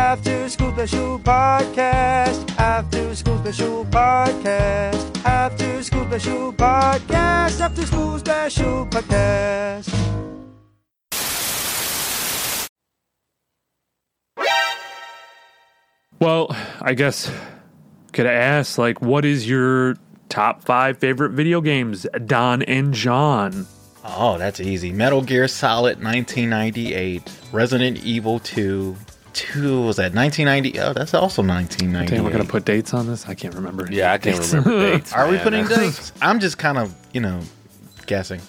After School Special Podcast. After School Special Podcast. After School Special Podcast. After School Special Podcast. Well, I guess could I ask, like, what is your top 5 favorite video games, Don and John? Oh, that's easy. Metal Gear Solid 1998, Resident Evil 2. 2 was that 1990? Oh, that's also 1998. Damn, we're gonna put dates on this. I can't remember. Yeah, I can't remember dates. Are we man. putting dates? I'm just kind of, guessing.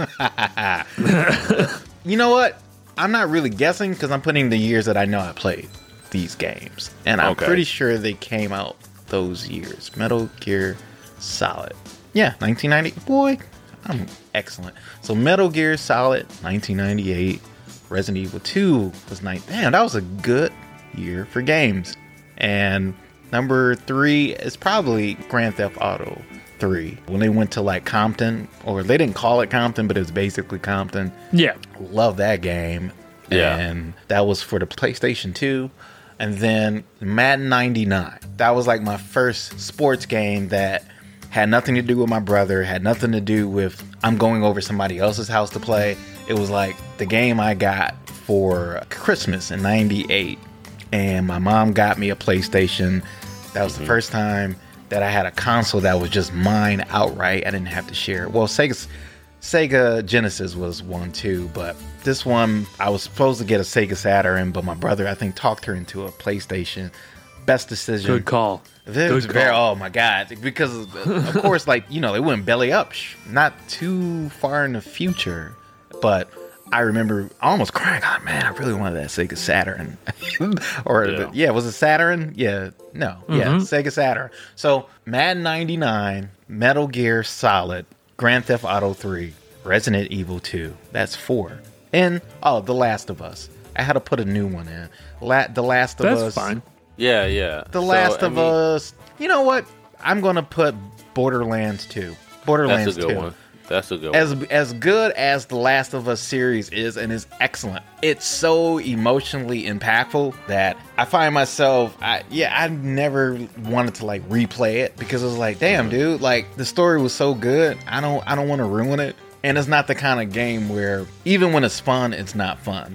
You know what? I'm not really guessing because I'm putting the years that I know I played these games, and I'm pretty sure they came out those years. Metal Gear Solid, 1990. Boy, I'm excellent. So Metal Gear Solid 1998, Resident Evil 2 was damn, that was a good year for games. And number 3 is probably Grand Theft Auto 3, when they went to like Compton, or they didn't call it Compton, but it was basically Compton. Yeah, love that game. Yeah, and that was for the PlayStation 2. And then Madden 99. That was like my first sports game that had nothing to do with my brother, had nothing to do with I'm going over somebody else's house to play. It was like the game I got for Christmas in 98. And my mom got me a PlayStation. That was the first time that I had a console that was just mine outright. I didn't have to share it. Well, Sega Genesis was one too, but this one, I was supposed to get a Sega Saturn, but my brother, I think, talked her into a PlayStation. Best decision. good call. Oh my God. Because, of course, like, they went belly up. Not too far in the future. But I remember almost crying, oh man, I really wanted that Sega Saturn. Was it Saturn? Yeah. No. Yeah, Sega Saturn. So, Madden 99, Metal Gear Solid, Grand Theft Auto 3, Resident Evil 2. That's 4. And, The Last of Us. I had to put a new one in. The Last of Us. That's fine. Yeah. The Last of Us. You know what? I'm going to put Borderlands 2. Borderlands 2. That's a good one. That's a good one. As good as the Last of Us series is, and is excellent, it's so emotionally impactful that I find myself, I never wanted to like replay it because it was like, damn, dude, like the story was so good. I don't want to ruin it. And it's not the kind of game where even when it's fun, it's not fun.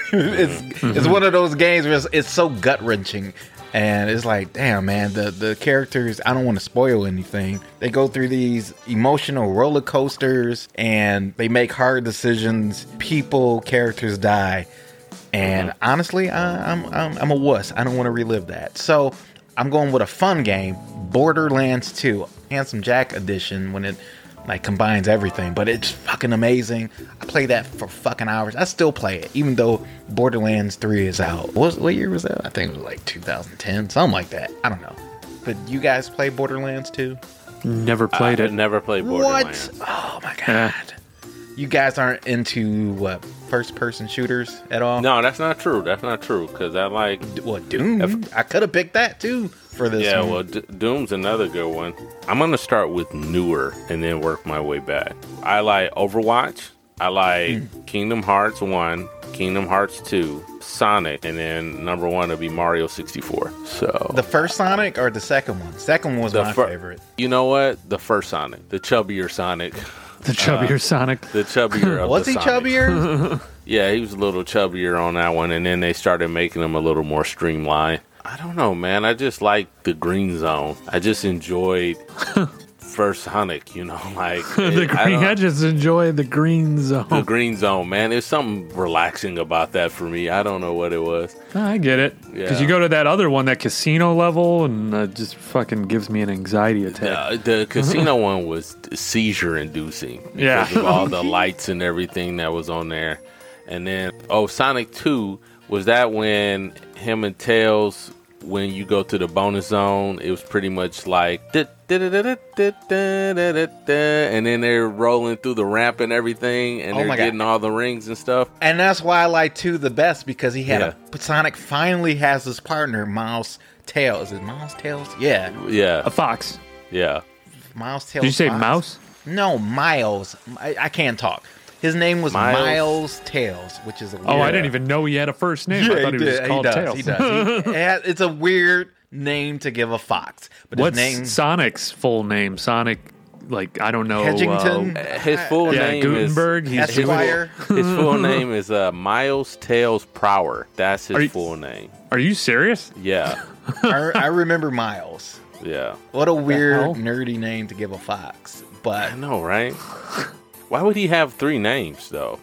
It's one of those games where it's so gut wrenching. And it's like, damn, man, the characters, I don't want to spoil anything. They go through these emotional roller coasters and they make hard decisions. Characters die. And honestly, I'm a wuss. I don't want to relive that. So I'm going with a fun game, Borderlands 2, Handsome Jack edition, when it like combines everything, but it's fucking amazing. I play that for fucking hours. I still play it, even though Borderlands 3 is out. What year was that? I think it was like 2010, something like that. I don't know. But you guys play Borderlands 2? Never played it. Never played Borderlands. What? Oh my god. You guys aren't into first-person shooters at all? No, that's not true. That's not true. Because I like... Well, Doom. I could have picked that too for this one. Well, Doom's another good one. I'm going to start with newer and then work my way back. I like Overwatch. I like Kingdom Hearts 1, Kingdom Hearts 2, Sonic, and then number 1 would be Mario 64. So the first Sonic or the second one? Second one was my favorite. You know what? The first Sonic. The chubbier Sonic. The chubbier Sonic. The chubbier of Was the he Sonic. chubbier? Yeah, he was a little chubbier on that one, and then they started making him a little more streamlined. I don't know, man. I just like the green zone. I just enjoyed first Sonic, like I just enjoy the green zone. The green zone, man. There's something relaxing about that for me. I don't know what it was. I get it. Because you go to that other one, that casino level, and it just fucking gives me an anxiety attack. The casino one was seizure-inducing because of all the lights and everything that was on there. And then, Sonic 2, was that when him and Tails, when you go to the bonus zone, it was pretty much like... and then they're rolling through the ramp and everything, and they're getting all the rings and stuff. And that's why I like 2 the best, because he had Sonic finally has his partner, Miles Tails. Is it Miles Tails? Yeah. A fox. Yeah. Miles Tails. Did you say Fox. mouse? No, Miles. I can't talk. His name was Miles Tails, which is a weird... Oh, I didn't even know he had a first name. I thought he was called Tails. He does. It's a weird name to give a fox. But What's his name... Sonic's full name? Sonic, like, I don't know. Hedgington? His full name Gutenberg. is... Esquire? His full name is Miles Tails Prower. That's his full name. Are you serious? Yeah. I remember Miles. Yeah. What a weird, nerdy name to give a fox. But I know, right? Why would he have 3 names, though?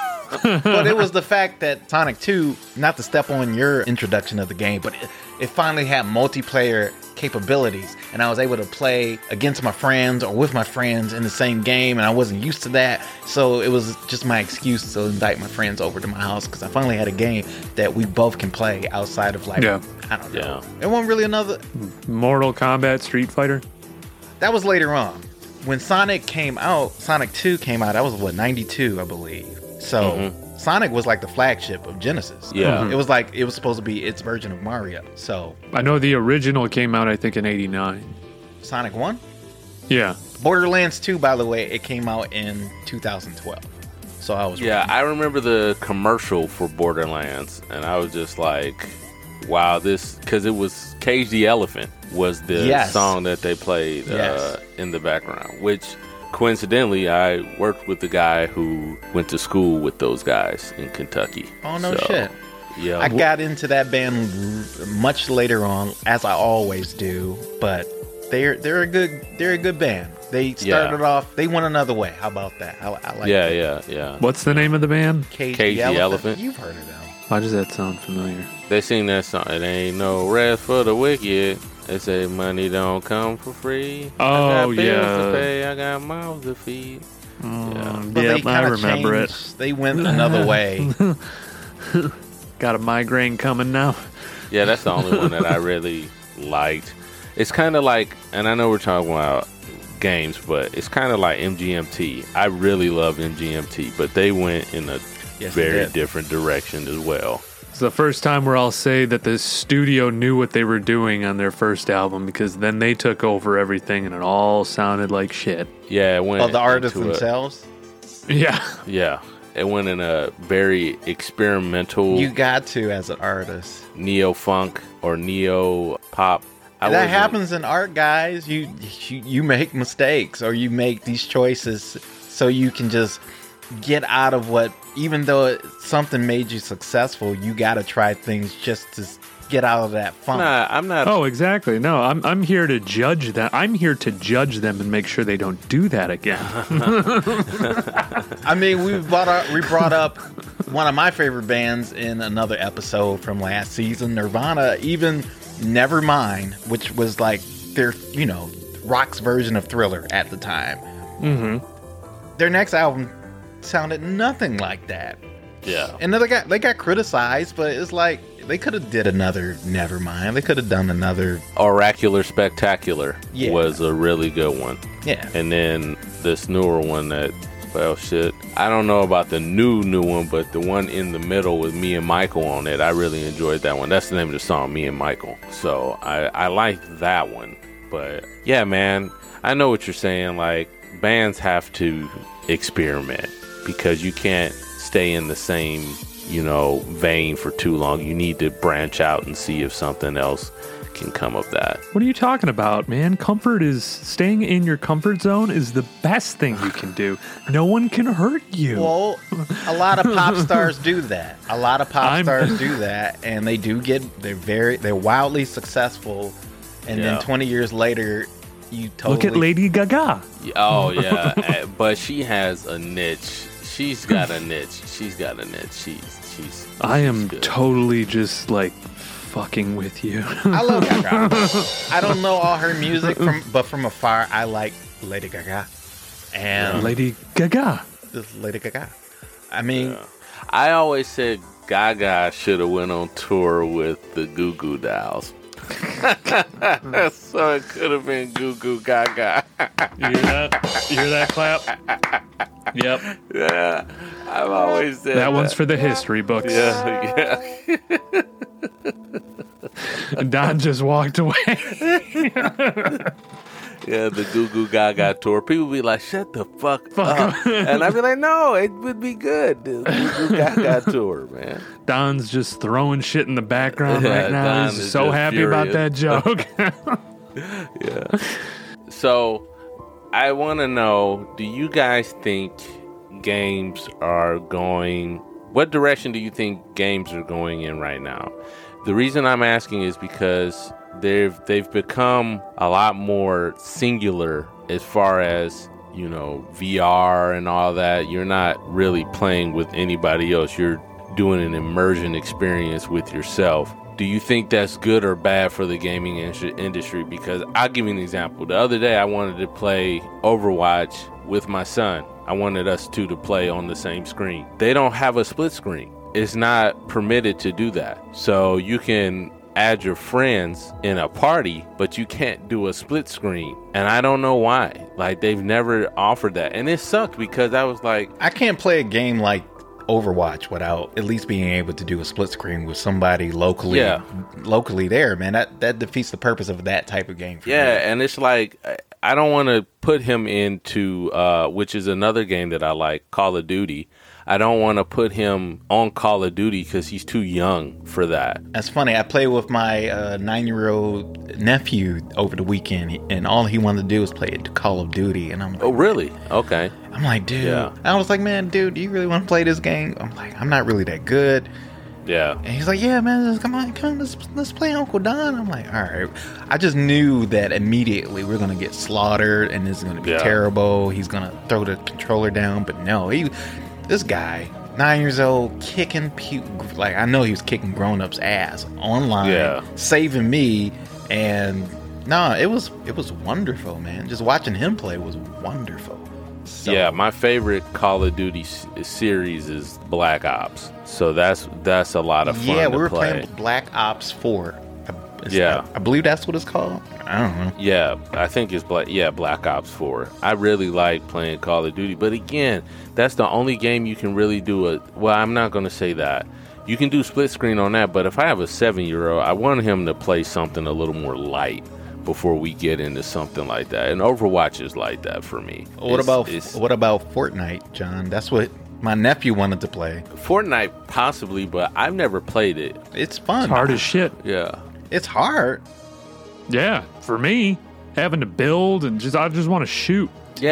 But it was the fact that Sonic 2, not to step on your introduction of the game, but it finally had multiplayer capabilities, and I was able to play against my friends or with my friends in the same game, and I wasn't used to that, so it was just my excuse to invite my friends over to my house, because I finally had a game that we both can play outside of, like, I don't know. It wasn't really another... Mortal Kombat, Street Fighter? That was later on. When Sonic came out, Sonic 2 came out, that was, 92, I believe. So, Sonic was like the flagship of Genesis. Yeah. It was like, it was supposed to be its version of Mario. So, I know the original came out, I think, in 89. Sonic 1? Yeah. Borderlands 2, by the way, it came out in 2012. So I was... Yeah, I remember the commercial for Borderlands, and I was just like, wow, this... Because it was Cage the Elephant was the song that they played in the background, which... Coincidentally, I worked with the guy who went to school with those guys in Kentucky. Oh, no shit. Yeah. I got into that band much later on, as I always do, but they're a good band. They started off, they went another way. How about that? I like that. Yeah. What's the name of the band? Cage the Elephant. You've heard of them. Why does that sound familiar? They sing that song, it ain't no rest for the wicked. They say money don't come for free. Oh, I got bills yeah. to pay, I got mouths to feed. But Yeah, they I kinda remember changed. They went another way. Got a migraine coming now. Yeah, that's the only one that I really liked. It's kind of like, and I know we're talking about games, but it's kind of like MGMT. I really love MGMT, but they went in a very different direction as well. It's the first time where I'll say that the studio knew what they were doing on their first album, because then they took over everything and it all sounded like shit. Yeah, it went. Oh, the artists themselves? Yeah. Yeah. It went in a very experimental. You got to as an artist. Neo funk or neo pop. That happens in art, guys. You make mistakes, or you make these choices so you can just get out of what, even though something made you successful, you got to try things just to get out of that funk. I'm not. Oh, exactly. No, I'm here to judge them. I'm here to judge them and make sure they don't do that again. I mean, we brought up one of my favorite bands in another episode from last season, Nirvana. Even Nevermind, which was like their, rock's version of Thriller at the time. Mm-hmm. Their next album sounded nothing like that. Yeah. And they got criticized, but it's like they could have did another Nevermind. They could have done another Oracular Spectacular was a really good one. Yeah. And then this newer one that, well, shit. I don't know about the new one, but the one in the middle with Me and Michael on it, I really enjoyed that one. That's the name of the song, Me and Michael. So I like that one. But yeah, man, I know what you're saying. Like, bands have to experiment because you can't stay in the same, vein for too long. You need to branch out and see if something else can come of that. What are you talking about, man? Staying in your comfort zone is the best thing you can do. No one can hurt you. Well, a lot of pop stars do that. Stars do that, and they do they're wildly successful, and then 20 years later, you totally look at Lady Gaga. Oh yeah, but she has a niche. She's got a niche. She's I am good. Totally just like fucking with you. I love Gaga. I don't know all her music but from afar, I like Lady Gaga. And Lady Gaga. Lady Gaga. I mean, I always said Gaga should have went on tour with the Goo Goo Dolls. So it could have been Goo Goo Gaga. You hear that clap? Yep. Yeah, I've always said that one's for the history books. Yeah. Don just walked away. Yeah, the Goo Goo Gaga tour. People be like, shut the fuck up. And I'd be like, no, it would be good. The Goo Goo Gaga tour, man. Don's just throwing shit in the background right now. Don He's is so just happy furious. about that joke. Yeah. So, I want to know, do you guys think games are going... What direction do you think games are going in right now? The reason I'm asking is because they've become a lot more singular as far as, you know, VR and all that. You're not really playing with anybody else. You're doing an immersion experience with yourself. Do you think that's good or bad for the gaming industry? Because I'll give you an example. The other day I wanted to play Overwatch with my son. I wanted us two to play on the same screen. They don't have a split screen. It's not permitted to do that. So you can add your friends in a party, but you can't do a split screen. And I don't know why. Like, they've never offered that. And it sucked because I was like... I can't play a game like Overwatch without at least being able to do a split screen with somebody locally there, man. That defeats the purpose of that type of game for me. And it's like, I don't want to put him into, which is another game that I like, Call of Duty. I don't want to put him on Call of Duty because he's too young for that. That's funny. I played with my 9-year-old nephew over the weekend, and all he wanted to do was play Call of Duty. And I'm like, oh, really? Okay. I'm like, dude. Yeah. I was like, man, dude, do you really want to play this game? I'm like, I'm not really that good. Yeah. And he's like, yeah, man, come on, let's play Uncle Don. I'm like, all right. I just knew that immediately we're going to get slaughtered, and this is going to be terrible. He's going to throw the controller down. But no, this guy, 9 years old, kicking people. Like, I know he was kicking grown-ups' ass online, saving me. And no, it was wonderful, man. Just watching him play was wonderful. So, yeah, my favorite Call of Duty series is Black Ops. So that's a lot of fun. Yeah, we were play. playing Black Ops 4. I believe that's what it's called. I don't know. Yeah, I think it's Black Ops 4. I really like playing Call of Duty, but again, that's the only game you can really do well, I'm not going to say that. You can do split screen on that, but if I have a 7-year-old, I want him to play something a little more light before we get into something like that. And Overwatch is like that for me. What about Fortnite, John? That's what my nephew wanted to play. Fortnite, possibly, but I've never played it. It's fun. It's hard as shit. Yeah. It's hard. Yeah, for me, having to build and I just want to shoot. You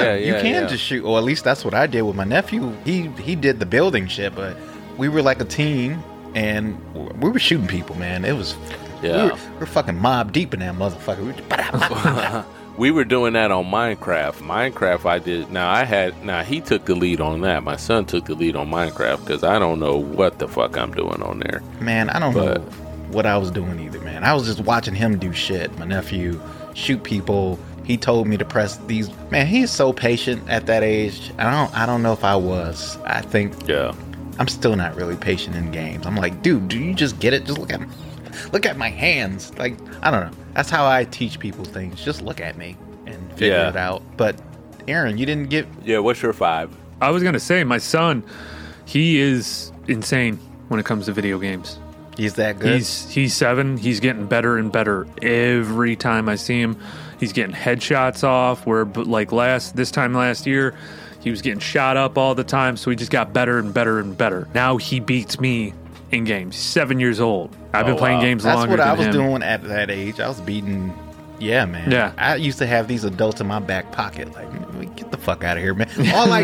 can just shoot. Or at least that's what I did with my nephew. He did the building shit, but we were like a team, and we were shooting people, man. It was... Yeah. We're fucking mob deep in that motherfucker. We were doing that on Minecraft. Minecraft I did. Now he took the lead on that. My son took the lead on Minecraft because I don't know what the fuck I'm doing on there. Man, I don't know what I was doing either, man. I was just watching him do shit. My nephew shoot people. He told me to press these. Man, he's so patient at that age. I don't know if I was. I think I'm still not really patient in games. I'm like, dude, do you just get it? Just look at my hands. Like, I don't know. That's how I teach people things. Just look at me and figure it out. But Aaron, you didn't get... Yeah, what's your 5? I was going to say, my son, he is insane when it comes to video games. He's that good? He's 7. He's getting better and better every time I see him. He's getting headshots off, where like this time last year, he was getting shot up all the time, so he just got better and better and better. Now he beats me in games. 7 years old. I've been playing games longer than him. That's what I was doing at that age. I was beating... Yeah, man. Yeah. I used to have these adults in my back pocket. Like, get the fuck out of here, man.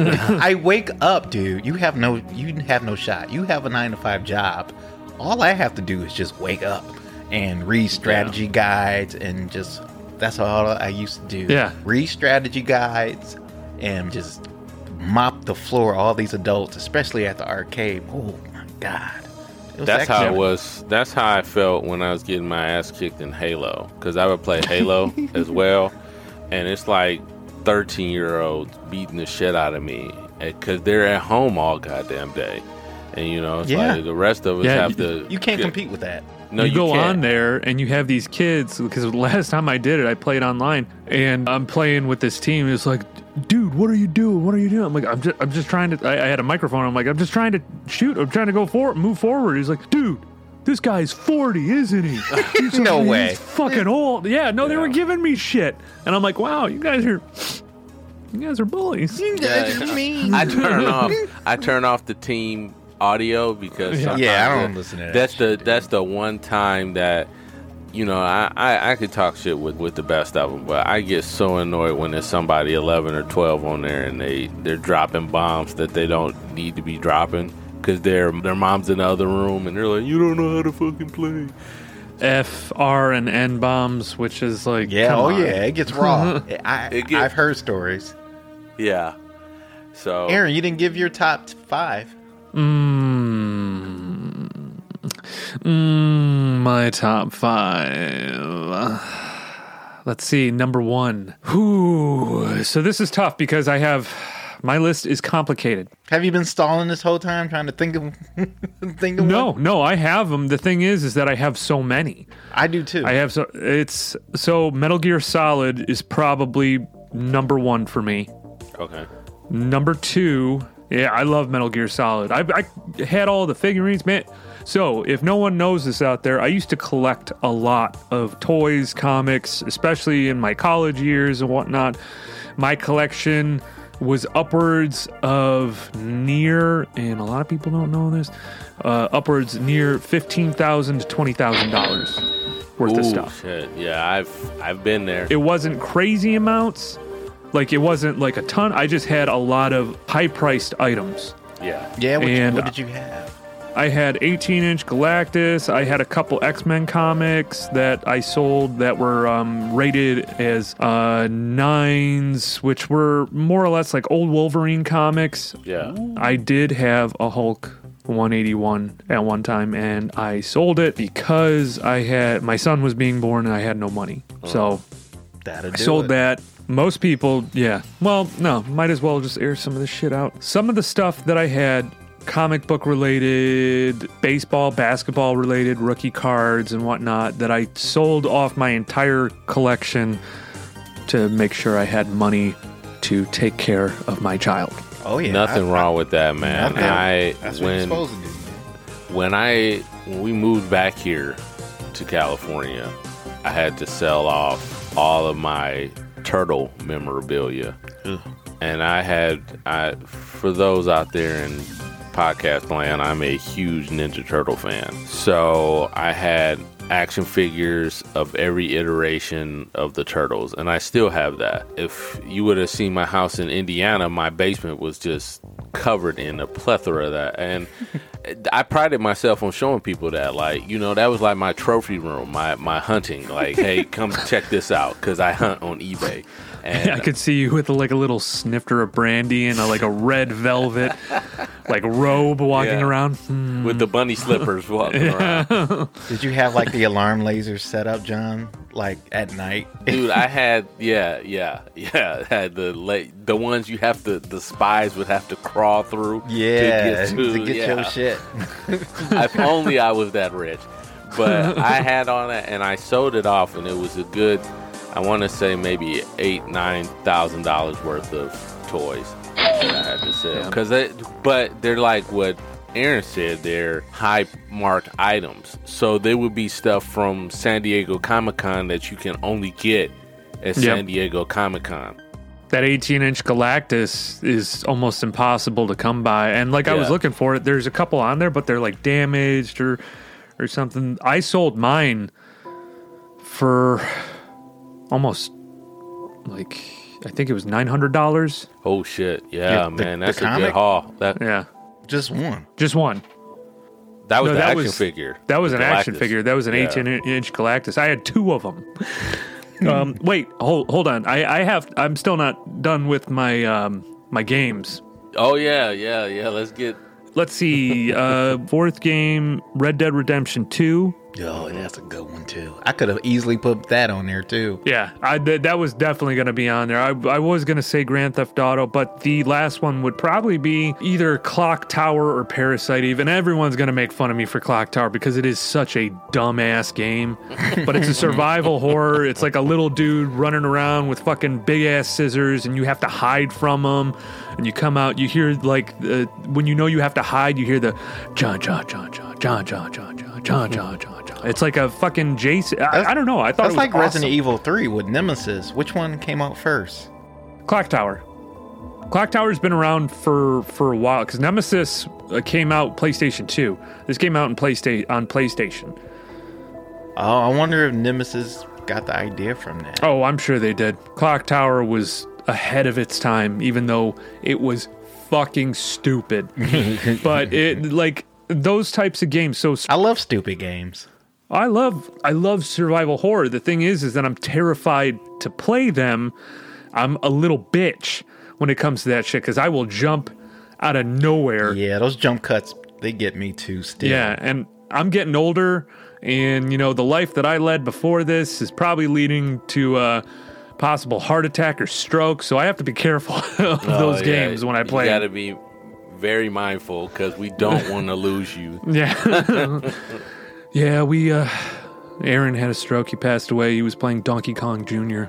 I wake up, dude. You have no shot. You have a 9-to-5 job. All I have to do is just wake up and read strategy guides and just... That's all I used to do. Yeah. Read strategy guides and just mop the floor. All these adults, especially at the arcade. Oh, my God. That's how it was. That's how I felt when I was getting my ass kicked in Halo, because I would play Halo as well, and it's like 13-year-olds beating the shit out of me because they're at home all goddamn day, and it's like the rest of us have to. You can't compete with that. No, you go on there and you have these kids, because the last time I did it, I played online and I'm playing with this team. It's like, dude, what are you doing? What are you doing? I'm like, I'm just trying to, I had a microphone. I'm like, I'm just trying to shoot. I'm trying to move forward. He's like, dude, this guy's 40, isn't he? No way. He's fucking old. Yeah, no, they were giving me shit. And I'm like, wow, you guys are bullies. You guys are mean. I turn off the team audio because sometimes I don't listen to that. That's the one time that, you know, I could talk shit with the best of them, but I get so annoyed when there's somebody 11 or 12 on there and they're dropping bombs that they don't need to be dropping because their mom's in the other room and they're like, you don't know how to fucking play. F, R, and N bombs, which is like, come on. It gets raw. I've heard stories. Yeah. So, Aaron, you didn't give your top 5. My top 5. Let's see. Number 1. Ooh, so this is tough because my list is complicated. Have you been stalling this whole time trying to think of one? No, I have them. The thing is that I have so many. I do too. I have so Metal Gear Solid is probably number 1 for me. okay. Number 2, yeah, I love Metal Gear Solid. I had all the figurines, man. So, if no one knows this out there, I used to collect a lot of toys, comics, especially in my college years and whatnot. My collection was upwards of near, and a lot of people don't know this, upwards near $15,000 to $20,000 worth of stuff. Shit. Yeah, I've been there. It wasn't crazy amounts. Like, it wasn't like a ton. I just had a lot of high-priced items. Yeah. Yeah, And what did you have? I had 18-inch Galactus. I had a couple X-Men comics that I sold that were rated as 9s, which were more or less like old Wolverine comics. Yeah. I did have a Hulk 181 at one time, and I sold it because my son was being born and I had no money. So I sold that. Most people, yeah. Well, no, might as well just air some of this shit out. Some of the stuff that I had, comic book related, baseball, basketball related, rookie cards and whatnot, that I sold off my entire collection to make sure I had money to take care of my child. Oh yeah, nothing wrong with that, man. That's what you're supposed to do. When we moved back here to California, I had to sell off all of my turtle memorabilia. Ugh. And for those out there in podcast land, I'm a huge Ninja Turtle fan. So I had action figures of every iteration of the Turtles, and I still have that. If you would have seen my house in Indiana, my basement was just covered in a plethora of that. And I prided myself on showing people that, like, you know, that was like my trophy room, my hunting. Like, hey, come check this out, because I hunt on eBay. And I could see you with like a little snifter of brandy and a red velvet like robe walking around with the bunny slippers walking around. Did you have like the alarm lasers set up, John? Like at night, dude. I had I had the ones the spies would have to crawl through. Yeah, to get your shit. If only I was that rich. But I had on it and I sold it off, and it was a good, I want to say maybe $8,000-$9,000 worth of toys that I had to sell. But they're like what Aaron said, they're high marked items. So they would be stuff from San Diego Comic-Con that you can only get at San Diego Comic-Con. That 18-inch Galactus is almost impossible to come by. And I was looking for it. There's a couple on there, but they're like damaged or something. I sold mine for almost I think it was $900. Oh shit. Yeah, man. That's a good haul. Just one. That was the action figure. That was an Galactus. Action figure. That was an 18-inch Galactus. I had 2 of them. Wait, hold on. I'm still not done with my my games. Oh yeah. Let's see. Fourth game, Red Dead Redemption 2. Oh, that's a good one too. I could have easily put that on there too. Yeah, that was definitely going to be on there. I was going to say Grand Theft Auto, but the last one would probably be either Clock Tower or Parasite Eve. And everyone's going to make fun of me for Clock Tower because it is such a dumbass game. But it's a survival horror. It's like a little dude running around with fucking big ass scissors, and you have to hide from them. And you come out, you hear when you know you have to hide, you hear the John, John, John, John, John, John, John, John. It's like a fucking Jason. I don't know. I thought That's it was like awesome. Resident Evil 3 with Nemesis. Which one came out first? Clock Tower. Clock Tower's been around for a while because Nemesis came out PlayStation 2. This came out on PlayStation. Oh, I wonder if Nemesis got the idea from that. Oh, I'm sure they did. Clock Tower was ahead of its time, even though it was fucking stupid. But it like those types of games. So I love stupid games. I love survival horror. The thing is that I'm terrified to play them. I'm a little bitch when it comes to that shit because I will jump out of nowhere. Yeah, those jump cuts, they get me too still. Yeah, and I'm getting older, and, you know, the life that I led before this is probably leading to a possible heart attack or stroke, so I have to be careful of those games when I play. You got to be very mindful because we don't want to lose you. Yeah. Yeah, Aaron had a stroke. He passed away. He was playing Donkey Kong Jr.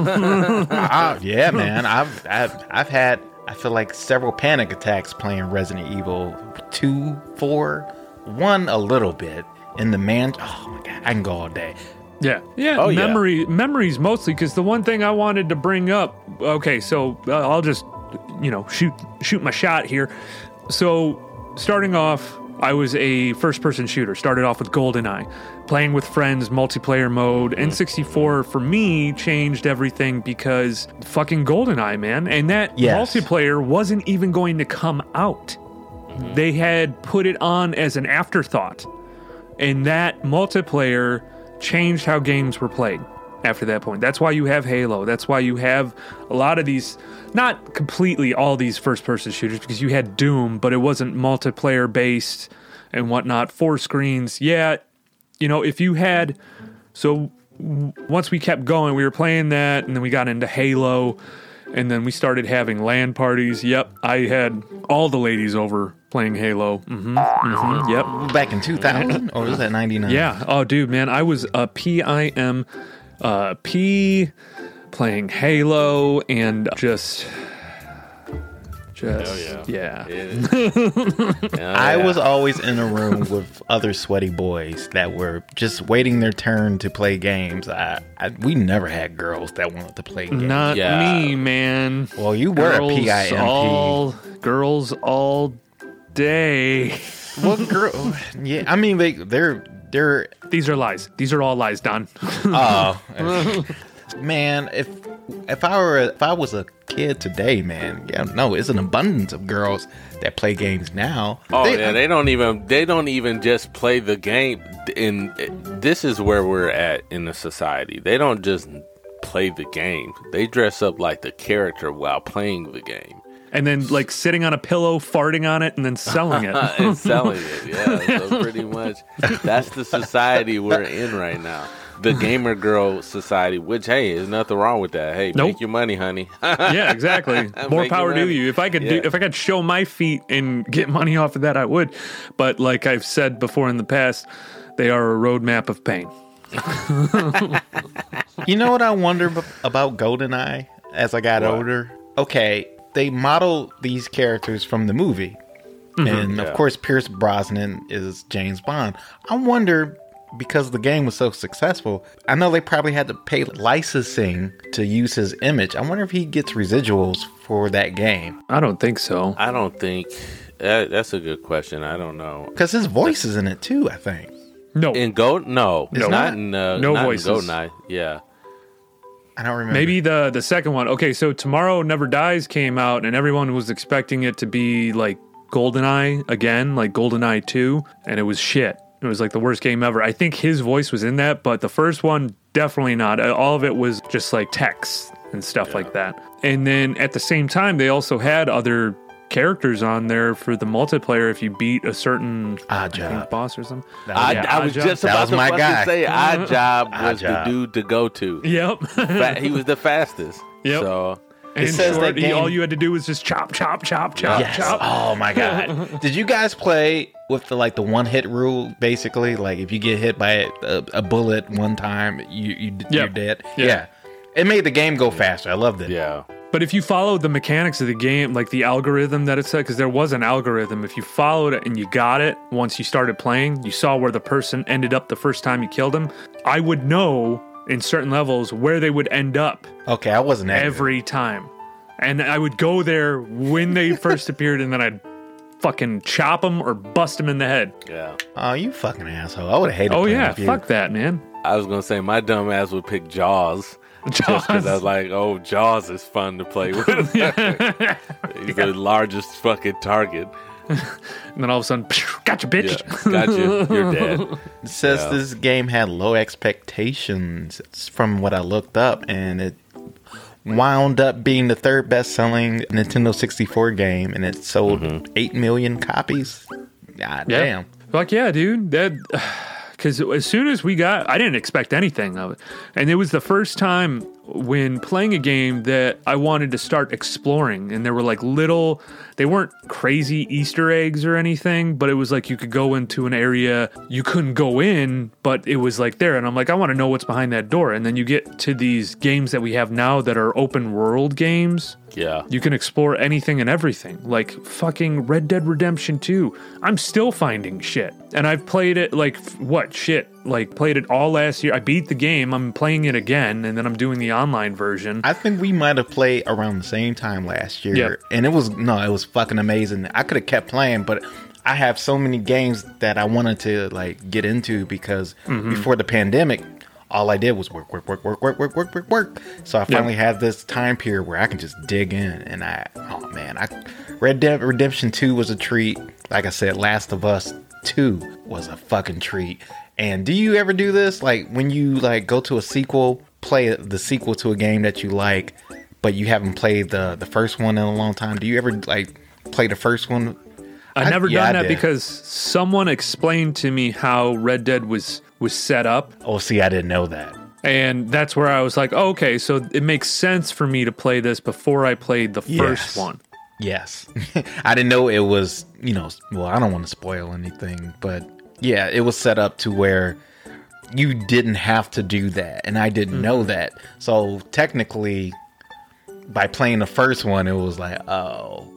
Yeah, man. I've had, I feel like, several panic attacks playing Resident Evil 2, 4, 1 a little bit. In the oh my God, I can go all day. Yeah. Memories mostly, because the one thing I wanted to bring up, okay, so I'll just, shoot my shot here. So starting off, I was a first-person shooter. Started off with GoldenEye, playing with friends, multiplayer mode. N64 for me changed everything because fucking GoldenEye, man, and that multiplayer wasn't even going to come out. They had put it on as an afterthought, and that multiplayer changed how games were played. After that point, that's why you have Halo. That's why you have a lot of these, not completely all these first-person shooters, because you had Doom, but it wasn't multiplayer-based and whatnot. 4 screens, yeah. If you had, so once we kept going, we were playing that, and then we got into Halo, and then we started having LAN parties. Yep, I had all the ladies over playing Halo. Yep. Back in 2000, or was that 99? Yeah. Oh, dude, man, I was a PIM. Playing Halo and just yeah. I was always in a room with other sweaty boys that were just waiting their turn to play games. We never had girls that wanted to play games. Not me, man. Well, you were a PIMP. Girls all day. Well, girl, yeah. I mean, they're. These are lies. These are all lies, Don. Oh, man! If I was a kid today, man, it's an abundance of girls that play games now. Oh, they don't even just play the game. This is where we're at in the society. They don't just play the game. They dress up like the character while playing the game. And then, like, sitting on a pillow, farting on it, and then selling it. And selling it, yeah. So pretty much, that's the society we're in right now. The gamer girl society, which, hey, there's nothing wrong with that. Hey, make your money, honey. Yeah, exactly. More power to you. If I could show my feet and get money off of that, I would. But like I've said before in the past, they are a roadmap of pain. You know what I wonder about GoldenEye as I got older? Okay. They model these characters from the movie. And, of course, Pierce Brosnan is James Bond. I wonder, because the game was so successful, I know they probably had to pay licensing to use his image. I wonder if he gets residuals for that game. I don't think so. I don't think... that's a good question. I don't know. Because his voice is in it, too, I think. No. In Gold? No. It's not? No voices. In GoldenEye, yeah. I don't remember. Maybe the second one. Okay, so Tomorrow Never Dies came out, and everyone was expecting it to be like GoldenEye again, like GoldenEye 2, and it was shit. It was like the worst game ever. I think his voice was in that, but the first one, definitely not. All of it was just like text and stuff like that. And then at the same time, they also had other characters on there for the multiplayer if you beat a certain boss or something. I was just about to say Oddjob was the dude to go to. Yep. He was the fastest. Yep. So it says that all you had to do was just chop. Yes. Oh my God. Did you guys play with the one-hit rule, basically? Like if you get hit by a bullet one time, you're dead? Yeah. It made the game go faster. I loved it. Yeah. But if you followed the mechanics of the game, like the algorithm that it said, because there was an algorithm, if you followed it and you got it once you started playing, you saw where the person ended up the first time you killed him, I would know in certain levels where they would end up. Okay, I wasn't every time. And I would go there when they first appeared, and then I'd fucking chop them or bust them in the head. Yeah. Oh, you fucking asshole. I would have hated Oh, playing yeah. with you. Fuck that, man. I was going to say, my dumb ass would pick Jaws. Just because I was like, oh, Jaws is fun to play with. He's the largest fucking target. And then all of a sudden, gotcha, bitch. Yeah, gotcha. You're dead. It says this game had low expectations from what I looked up, and it wound up being the third best-selling Nintendo 64 game, and it sold 8 million copies. God damn. Fuck yeah, dude. That... Because as soon as we got, I didn't expect anything of it. And it was the first time when playing a game that I wanted to start exploring. And there were like little, they weren't crazy Easter eggs or anything, but it was like you could go into an area you couldn't go in, but it was like there. And I'm like, I want to know what's behind that door. And then you get to these games that we have now that are open world games. Yeah. You can explore anything and everything. Like fucking Red Dead Redemption 2. I'm still finding shit. And I've played it like, played it all last year. I beat the game. I'm playing it again. And then I'm doing the online version. I think we might have played around the same time last year. Yep. And it was fucking amazing. I could have kept playing, but I have so many games that I wanted to like get into because before the pandemic, all I did was work. So I finally had this time period where I can just dig in, and Red Dead Redemption 2 was a treat. Like I said, Last of Us 2 was a fucking treat. And do you ever do this? Like when you like go to a sequel, play the sequel to a game that you like, but you haven't played the first one in a long time. Do you ever like play the first one? I've never done that did. because someone explained to me how Red Dead was set up. Oh, see, I didn't know that. And that's where I was like, oh, okay, so it makes sense for me to play this before I played the first one. Yes. I didn't know it was, well, I don't want to spoil anything, but yeah, it was set up to where you didn't have to do that. And I didn't know that. So technically, by playing the first one, it was like, oh,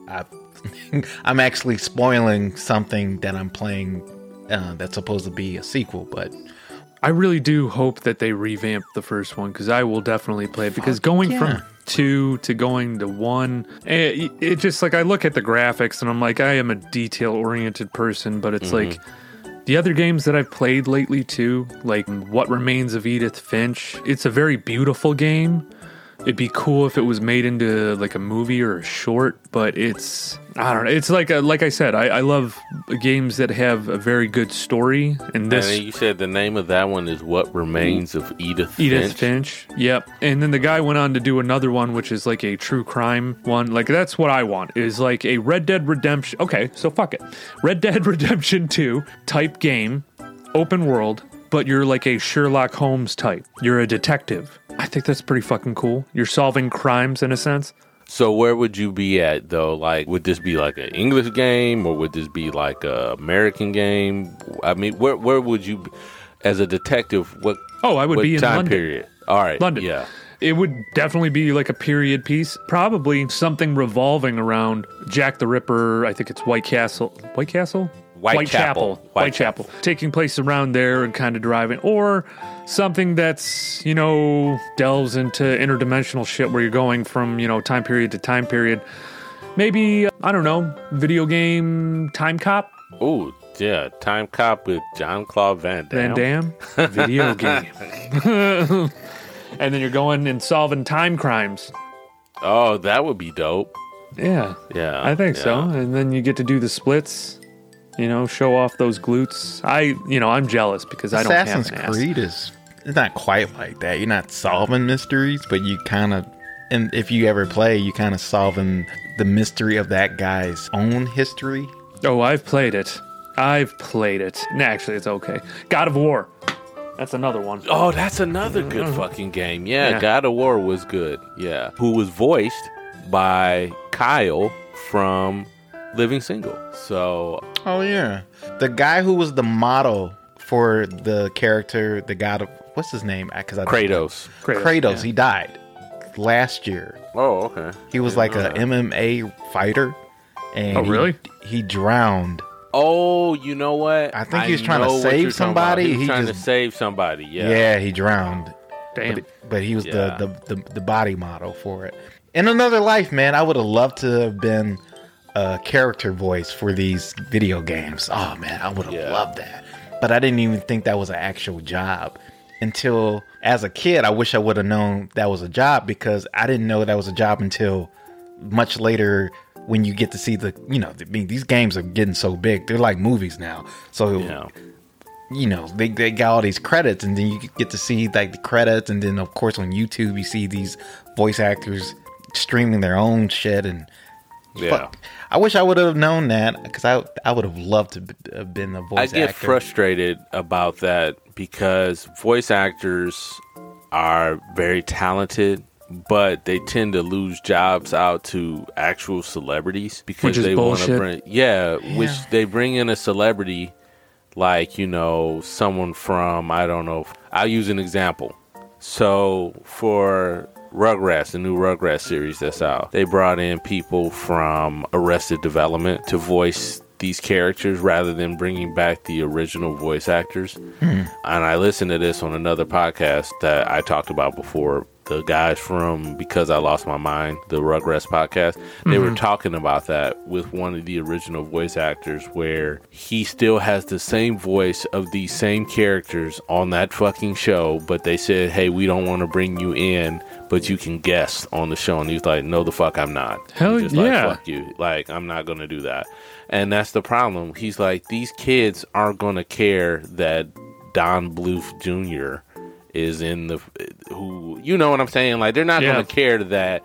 I'm actually spoiling something that I'm playing that's supposed to be a sequel, but I really do hope that they revamp the first one because I will definitely play it. Because going from 2 to going to 1, it just like I look at the graphics and I'm like, I am a detail-oriented person, but it's like the other games that I've played lately too, like What Remains of Edith Finch, it's a very beautiful game. It'd be cool if it was made into like a movie or a short, but it's, I don't know. It's like I said, I love games that have a very good story. And this, you said the name of that one is What Remains of Edith Finch. Yep. And then the guy went on to do another one, which is like a true crime one. Like that's what I want is like a Red Dead Redemption. Okay, so fuck it. Red Dead Redemption 2 type game, open world, but you're like a Sherlock Holmes type. You're a detective. I think that's pretty fucking cool. You're solving crimes in a sense. So where would you be at though? Like, would this be like an English game or would this be like a American game? I mean, where would you be as a detective? I would be in time London. period? All right. London. Yeah. It would definitely be like a period piece. Probably something revolving around Jack the Ripper. I think it's Whitechapel. Taking place around there and kind of driving. Or something that's, delves into interdimensional shit where you're going from, time period to time period. Maybe, I don't know, video game Time Cop? Oh, yeah. Time Cop with Jean-Claude Van Damme. Video game. And then you're going and solving time crimes. Oh, that would be dope. Yeah. Yeah. I think so. And then you get to do the splits. Show off those glutes. I'm jealous because I don't have an ass. Assassin's Creed it's not quite like that. You're not solving mysteries, but you kind of, and if you ever play, you kind of solving the mystery of that guy's own history. Oh, I've played it. Nah, actually, it's okay. God of War. That's another one. Oh, that's another good fucking game. Yeah, God of War was good. Yeah. Who was voiced by Kyle from Living Single. So... Oh, yeah. The guy who was the model for the character, the god of... What's his name? Kratos. Kratos, he died. death last year. Oh, okay. He was like a MMA fighter, and really? He drowned. Oh, you know what? I think he was trying to save somebody. He was trying to save somebody. Yeah. Yeah, he drowned. Damn. But he was the body model for it. In another life, man, I would have loved to have been a character voice for these video games. Oh man, I would have loved that. But I didn't even think that was an actual job until, as a kid, I wish I would have known that was a job, because I didn't know that was a job until much later, when you get to see these games are getting so big. They're like movies now. So, they got all these credits, and then you get to see like the credits. And then, of course, on YouTube, you see these voice actors streaming their own shit. And fuck, I wish I would have known that, because I would have loved to have been a voice actor. I get frustrated about that, because voice actors are very talented, but they tend to lose jobs out to actual celebrities, because they want to which they bring in a celebrity like, someone from, I don't know, I'll use an example. So for Rugrats, the new Rugrats series that's out, they brought in people from Arrested Development to voice these characters rather than bringing back the original voice actors. And I listened to this on another podcast that I talked about before. The guys from Because I Lost My Mind, the Rugrats podcast, they were talking about that with one of the original voice actors, where he still has the same voice of these same characters on that fucking show, but they said, hey, we don't want to bring you in, but you can guest on the show. And he's like, no, the fuck I'm not. Hell just yeah. Like, fuck you. Like, I'm not going to do that. And that's the problem. He's like, these kids aren't going to care that Don Bluth Jr. is in who, you know what I'm saying? Like, they're not going to care that,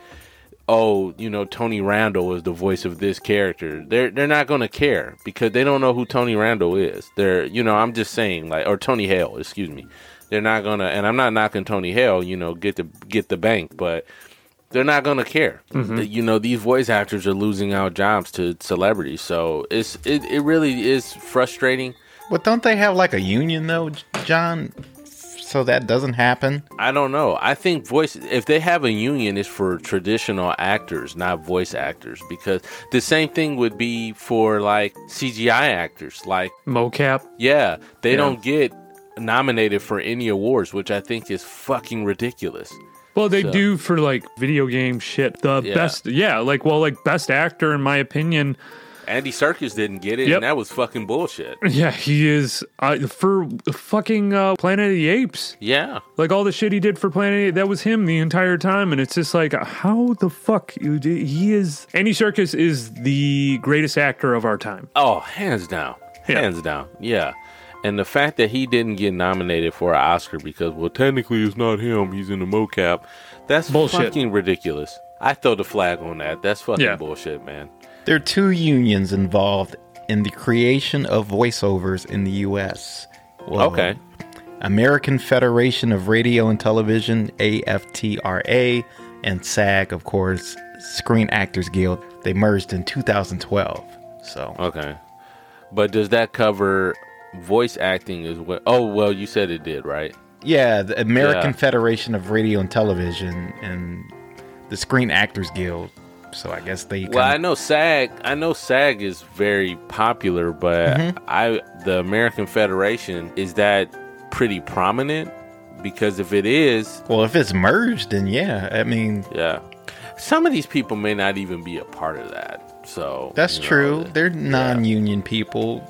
Tony Randall is the voice of this character. They're not going to care, because they don't know who Tony Randall is. I'm just saying, like, or Tony Hale, excuse me. They're not going to, and I'm not knocking Tony Hale, get the bank, but they're not going to care. These voice actors are losing out jobs to celebrities. So it really is frustrating. But don't they have like a union though, John? So that doesn't happen? I don't know. I think if they have a union, it's for traditional actors, not voice actors, because the same thing would be for like CGI actors, like mocap. Yeah, they don't get nominated for any awards, which I think is fucking ridiculous. Well, they do for like video game shit. The best, best actor, in my opinion. Andy Serkis didn't get it, and that was fucking bullshit. Yeah, he is for fucking Planet of the Apes. Yeah. Like all the shit he did for Planet of the Apes, that was him the entire time, and it's just like, how the fuck he is... Andy Serkis is the greatest actor of our time. Oh, hands down. Hands down. Yeah. And the fact that he didn't get nominated for an Oscar because, well, technically it's not him, he's in the mocap, that's bullshit. Fucking ridiculous. I throw the flag on that. That's fucking bullshit, man. There are two unions involved in the creation of voiceovers in the U.S. Well, American Federation of Radio and Television, AFTRA, and SAG, of course, Screen Actors Guild. They merged in 2012. So but does that cover voice acting as well? Oh, well, you said it did, right? Yeah, the American Federation of Radio and Television and the Screen Actors Guild. So I guess they. Well, I know SAG is very popular, but the American Federation, is that pretty prominent? Because if it is, well, if it's merged, then I mean, some of these people may not even be a part of that. So that's true. They're non-union people.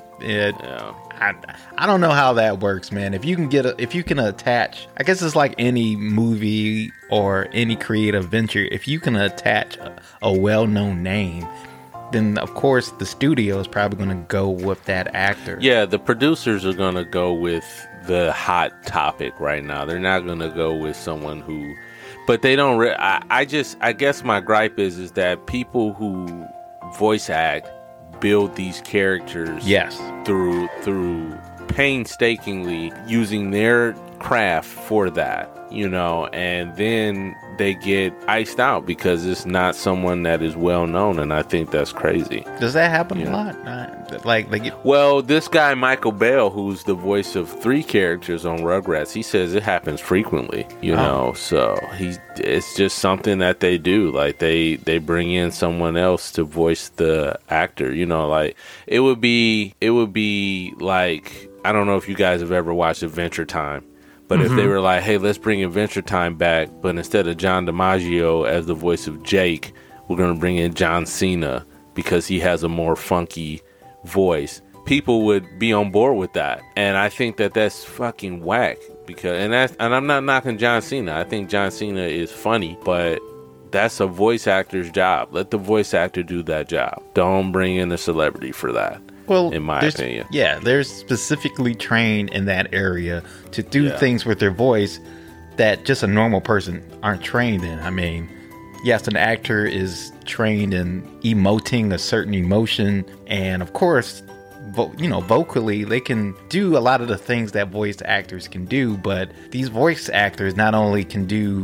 I don't know how that works, man. If you can attach, I guess it's like any movie or any creative venture. If you can attach a well-known name, then of course the studio is probably going to go with that actor. Yeah, the producers are going to go with the hot topic right now. They're not going to go with someone who, but they don't. I guess my gripe is that people who voice act build these characters through painstakingly using their craft for that, you know, and then they get iced out because it's not someone that is well known, and I think that's crazy. Does that happen a lot? Well, this guy Michael Bell, who's the voice of 3 characters on Rugrats, he says it happens frequently, you know. So it's just something that they do. Like they bring in someone else to voice the actor, you know. Like it would be like, I don't know if you guys have ever watched Adventure Time. But if they were like, hey, let's bring Adventure Time back, but instead of John DiMaggio as the voice of Jake, we're going to bring in John Cena because he has a more funky voice, people would be on board with that. And I think that that's fucking whack. And I'm not knocking John Cena. I think John Cena is funny, but that's a voice actor's job. Let the voice actor do that job. Don't bring in a celebrity for that. Well, in my opinion. Yeah, they're specifically trained in that area to do things with their voice that just a normal person aren't trained in. I mean, yes, an actor is trained in emoting a certain emotion, and of course, vocally, they can do a lot of the things that voice actors can do, but these voice actors not only can do,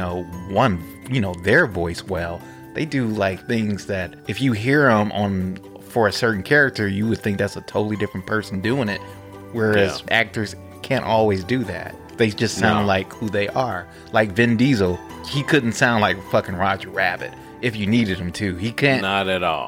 their voice well, they do like things that if you hear them for a certain character, you would think that's a totally different person doing it. Whereas actors can't always do that. They just sound like who they are. Like Vin Diesel, he couldn't sound like fucking Roger Rabbit if you needed him to. He can't. Not at all.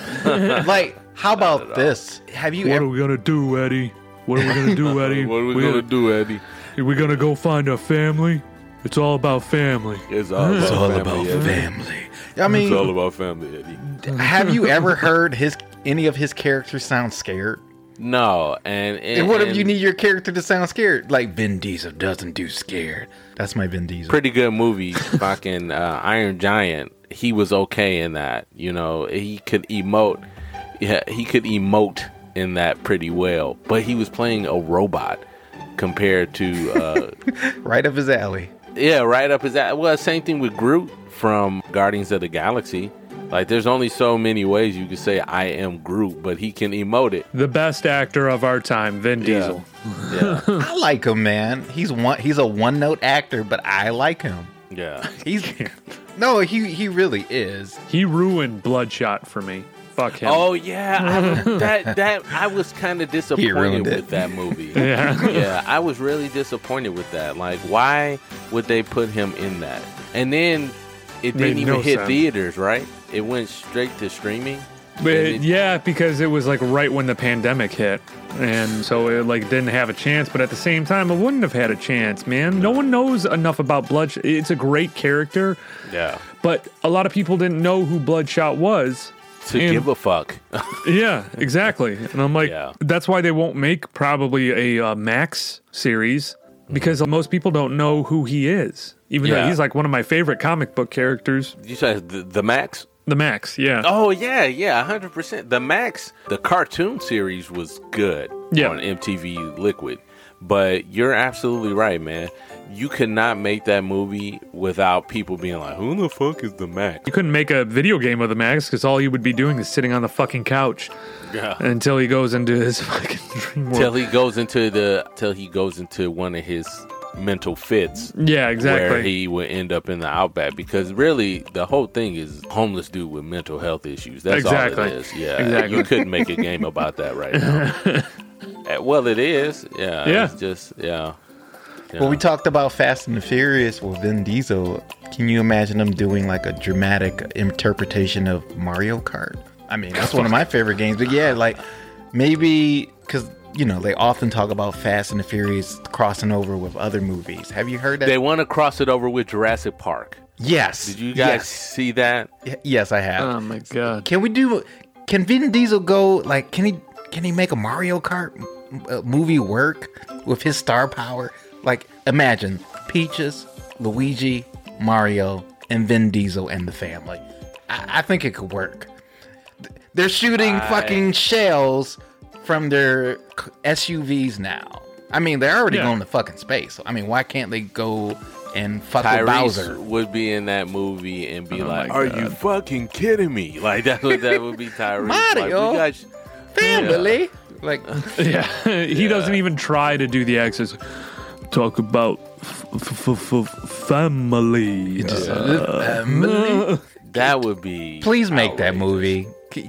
How about this? Have you What are we going to do, Eddie? What are we going to do, Eddie? What are we going to do, Eddie? Are we going to go find a family? It's all about family. It's all about family. I mean, it's all about family, Eddie. Have you ever heard any of his characters sound scared? No, and what if you need your character to sound scared? Like Vin Diesel doesn't do scared. That's my Vin Diesel. Pretty good movie, fucking Iron Giant. He was okay in that. You know, he could emote. Yeah, he could emote in that pretty well. But he was playing a robot compared to right up his alley. Yeah, right up his alley. Well, same thing with Groot from Guardians of the Galaxy. Like, there's only so many ways you could say I am Groot, but he can emote it. The best actor of our time, Vin Diesel. Yeah. I like him, man. He's a one-note actor, but I like him. Yeah. He really is. He ruined Bloodshot for me. Fuck him. Oh yeah, I was kind of disappointed with that movie. Yeah, I was really disappointed with that. Like, why would they put him in that? And then it didn't even hit theaters, right? It went straight to streaming. Yeah, because it was like right when the pandemic hit, and so it like didn't have a chance. But at the same time, it wouldn't have had a chance, man. No one knows enough about Bloodshot. It's a great character. Yeah, but a lot of people didn't know who Bloodshot was. To give a fuck. Yeah, exactly. And I'm like, that's why they won't make probably a Max series, because most people don't know who he is. Even though he's like one of my favorite comic book characters. You said the Max? The Max, yeah. Oh, yeah, 100%. The Max, the cartoon series was good on MTV Liquid. But you're absolutely right, man. You could not make that movie without people being like, who the fuck is the Max? You couldn't make a video game of the Max because all he would be doing is sitting on the fucking couch until he goes into his fucking dream world. Till he goes into one of his mental fits. Yeah, exactly. Where he would end up in the outback, because really the whole thing is homeless dude with mental health issues. That's all it is. Yeah, exactly. You couldn't make a game about that right now. Well, it is. Yeah. It's just Well, we talked about Fast and the Furious with Vin Diesel. Can you imagine him doing like a dramatic interpretation of Mario Kart? I mean, that's one of my favorite games. But yeah, like maybe because they often talk about Fast and the Furious crossing over with other movies. Have you heard that? They want to cross it over with Jurassic Park. Yes. Did you guys see that? Yes, I have. Oh my god. Can Vin Diesel go like? Can he make a Mario Kart movie work with his star power? Like, imagine Peaches, Luigi, Mario, and Vin Diesel and the family. I think it could work. They're shooting fucking shells from their SUVs now. I mean, they're already going to fucking space. I mean, why can't they go and fuck with Bowser? Would be in that movie and be like, "Are you fucking kidding me?" Like that would be Tyrese. Mario, like, family. Like, he doesn't even try to do the accents. talk about family. That would be. Please make that outrageous. movie.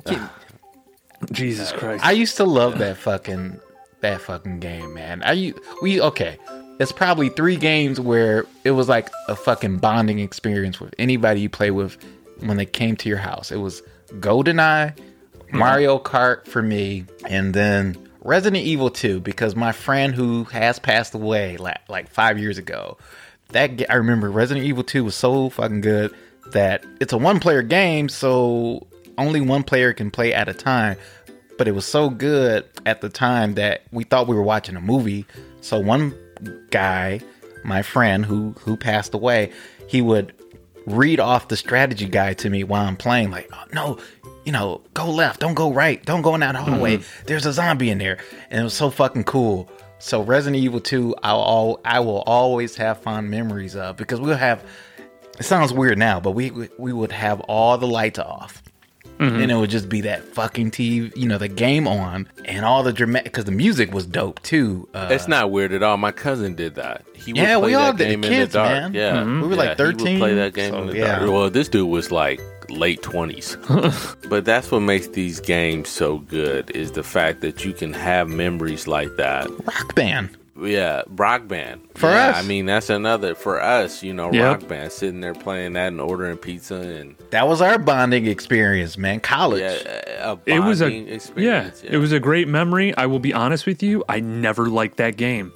Jesus Christ. I used to love that fucking game, man. Okay. It's probably 3 games where it was like a fucking bonding experience with anybody you play with when they came to your house. It was GoldenEye, Mario Kart for me, and then Resident Evil 2, because my friend who has passed away like 5 years ago, I remember Resident Evil 2 was so fucking good that it's a 1-player game, so only 1 player can play at a time. But it was so good at the time that we thought we were watching a movie. So one guy, my friend who passed away, he would read off the strategy guide to me while I'm playing, like, oh, no, go left, don't go right, don't go in that hallway, there's a zombie in there. And it was so fucking cool. So Resident Evil 2, I will always have fond memories of, because we'll have, it sounds weird now, but we would have all the lights off. And it would just be that fucking TV, the game on, and all the dramatic, because the music was dope too. It's not weird at all. My cousin did that. He would play we all that did. game Kids, in the dark. man. Yeah, We were like 13. He would play that game in the dark. Well, this dude was like late 20s. But that's what makes these games so good, is the fact that you can have memories like that. Rock Band. Yeah, Rock Band. For us. I mean, that's another, for us, Rock Band, sitting there playing that and ordering pizza. And That was our bonding experience, man. College. a It was bonding experience. it was a great memory. I will be honest with you. I never liked that game.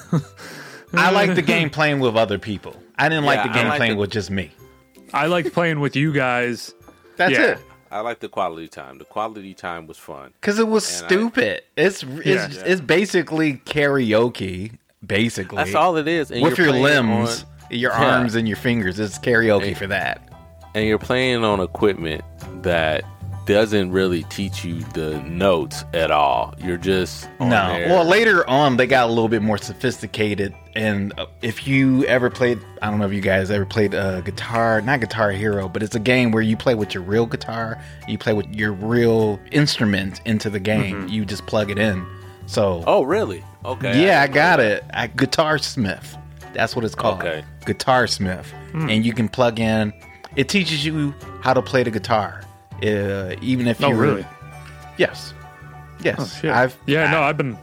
I liked the game playing with other people. I didn't like the game playing with just me. I liked playing with you guys. That's it. I like the quality time. The quality time was fun. Because it was stupid. It's basically karaoke, basically. That's all it is. And with you're your playing limbs, your arms, and your fingers. It's karaoke for that. And you're playing on equipment that doesn't really teach you the notes at all. You're just on there. Well, later on, they got a little bit more sophisticated. And if you ever played, I don't know if you guys ever played not Guitar Hero, but it's a game where you play with your real guitar. You play with your real instrument into the game. You just plug it in. So. Oh, really? Okay. Yeah, I got it. Guitar Smith. That's what it's called. Okay. Guitar Smith. And you can plug in. It teaches you how to play the guitar. Even if you really? Yes. Oh, shit. I've been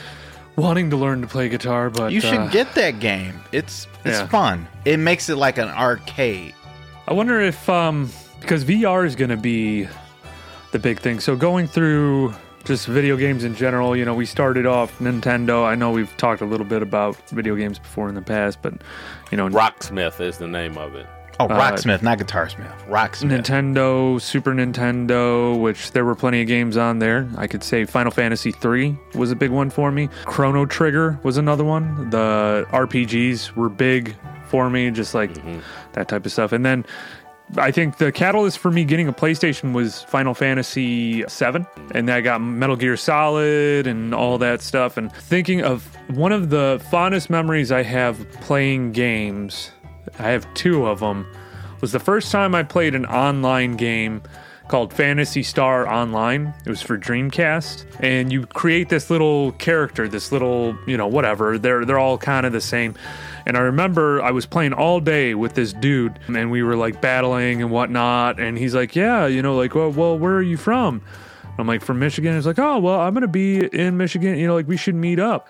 wanting to learn to play guitar, but you should get that game. It's fun. It makes it like an arcade. I wonder if because VR is going to be the big thing. So going through just video games in general, we started off Nintendo. I know we've talked a little bit about video games before in the past, but Rocksmith is the name of it. Oh, Rocksmith, not Guitar Smith. Rocksmith. Nintendo, Super Nintendo, which there were plenty of games on there. I could say Final Fantasy III was a big one for me. Chrono Trigger was another one. The RPGs were big for me, just like that type of stuff. And then I think the catalyst for me getting a PlayStation was Final Fantasy VII, and I got Metal Gear Solid and all that stuff. And thinking of one of the fondest memories I have playing games, I have 2 of them, was the first time I played an online game called Phantasy Star Online. It was for Dreamcast, and you create this little character, this little, whatever. They're all kind of the same. And I remember I was playing all day with this dude, and we were like battling and whatnot. And he's like, yeah, well, where are you from? I'm like, from Michigan. He's like, oh, well, I'm going to be in Michigan. We should meet up.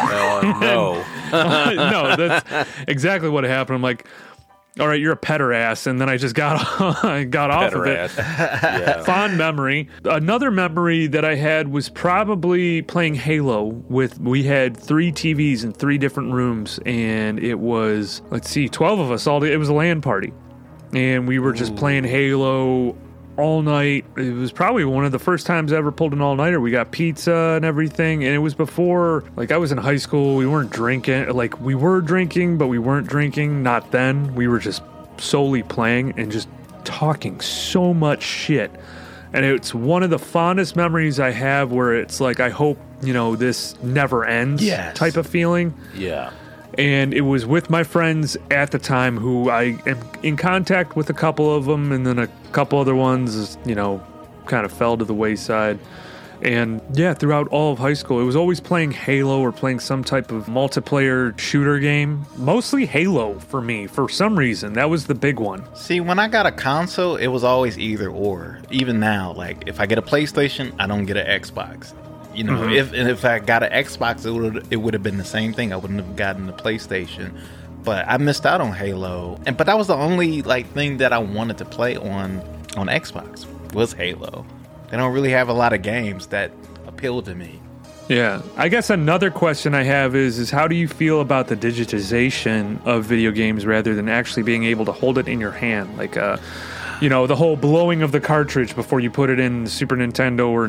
No. No, that's exactly what happened. I'm like, all right, you're a petter ass. And then I just got off of it. Yeah. Fond memory. Another memory that I had was probably playing Halo we had 3 TVs in 3 different rooms. And it was, 12 of us all day. It was a LAN party. And we were just playing Halo all night. It was probably one of the first times I ever pulled an all-nighter. We got pizza and everything, and it was before, I was in high school. We weren't drinking. We were drinking, but we weren't drinking. Not then. We were just solely playing and just talking so much shit. And it's one of the fondest memories I have, where it's like, I hope, this never ends type of feeling. Yeah. And it was with my friends at the time, who I am in contact with a couple of them, and then a couple other ones, kind of fell to the wayside. And yeah, throughout all of high school, it was always playing Halo or playing some type of multiplayer shooter game. Mostly Halo for me, for some reason. That was the big one. See, when I got a console, it was always either or. Even now, like, if I get a PlayStation, I don't get an Xbox. You know, if I got an Xbox, it would have been the same thing. I wouldn't have gotten the PlayStation. But I missed out on Halo. But that was the only, like, thing that I wanted to play on Xbox was Halo. They don't really have a lot of games that appeal to me. Yeah. I guess another question I have is how do you feel about the digitization of video games rather than actually being able to hold it in your hand? Like, you know, the whole blowing of the cartridge before you put it in Super Nintendo or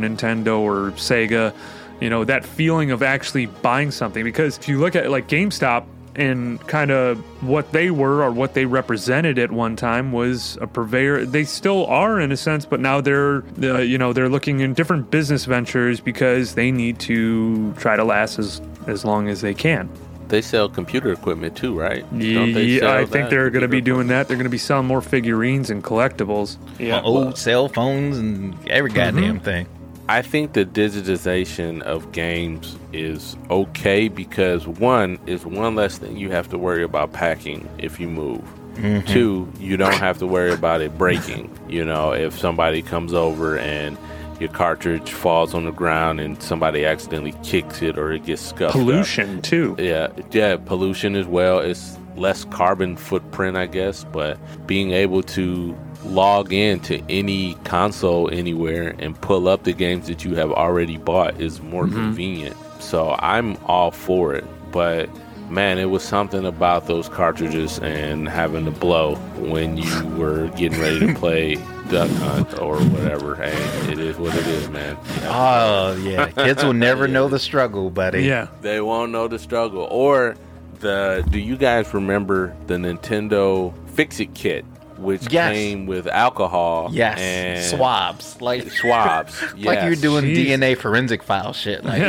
Sega, you know, that feeling of actually buying something. Because if you look at, like, GameStop, and kind of what they were or what they represented at one time was a purveyor. They still are in a sense, but now they're looking in different business ventures because they need to try to last as long as they can. They sell computer equipment too, right? Yeah, I think they're going to be doing that. They're going to be selling more figurines and collectibles. Yeah, old cell phones and every goddamn thing. I think the digitization of games is okay because one less thing you have to worry about packing if you move. Mm-hmm. 2, you don't have to worry about it breaking. You know, if somebody comes over and your cartridge falls on the ground and somebody accidentally kicks it or it gets scuffed pollution up. Too. Yeah, pollution as well. It's less carbon footprint, I guess, but being able to log in to any console anywhere and pull up the games that you have already bought is more convenient. So I'm all for it. But man, it was something about those cartridges and having to blow when you were getting ready to play Duck Hunt or whatever. Hey, it is what it is, man. Oh, yeah. Kids will never know the struggle, buddy. Yeah. They won't know the struggle. Or do you guys remember the Nintendo Fix-It kit? Which came with alcohol and swabs. Like swabs. Yes. Like you're doing DNA forensic file shit. Like.